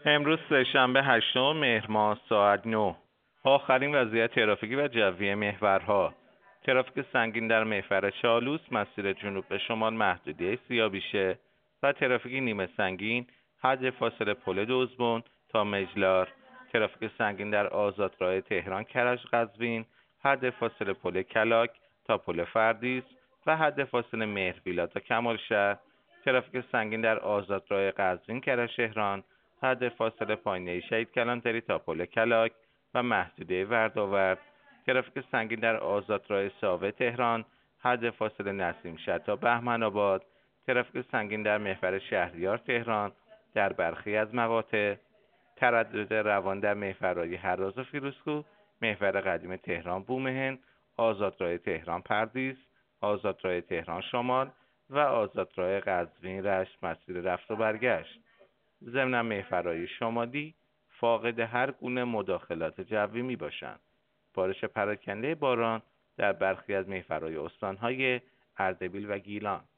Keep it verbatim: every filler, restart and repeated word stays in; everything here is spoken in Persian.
امروز سه‌شنبه هشتم مهر ماه ساعت نه. آخرین وضعیت ترافیکی و جوی محورها. ترافیک سنگین در محور چالوس مسیر جنوب به شمال محدودیت سیاویشه و ترافیک نیمه سنگین حد فاصله پل دوزبون تا مجلار. ترافیک سنگین در آزادراه تهران کرج قزوین حد فاصله پل کلاک تا پل فردیس و حد فاصله مهرویلا تا کمالشهر. ترافیک سنگین در آزادراه قزوین کرج تهران حد فاصله پایینه شهید کلانتری تا پل کلاک و محدوده وردآورد. ترافیک سنگین در آزادراه ساوه تهران حد فاصله نسیم شهر تا بهمن آباد. ترافیک سنگین در محور شهریار تهران در برخی از مقاطع. تردد روان در محورهای هراز و فیروزکوه، محور قدیم تهران بومهن، آزادراه تهران پردیس، آزادراه تهران شمال و آزادراه قزوین رشت مسیر رفت و برگشت. ضمن محورهای شمالی فاقد هر گونه مداخلات جوی می باشند. بارش پراکنده باران در برخی از محورهای استانهای اردبیل و گیلان.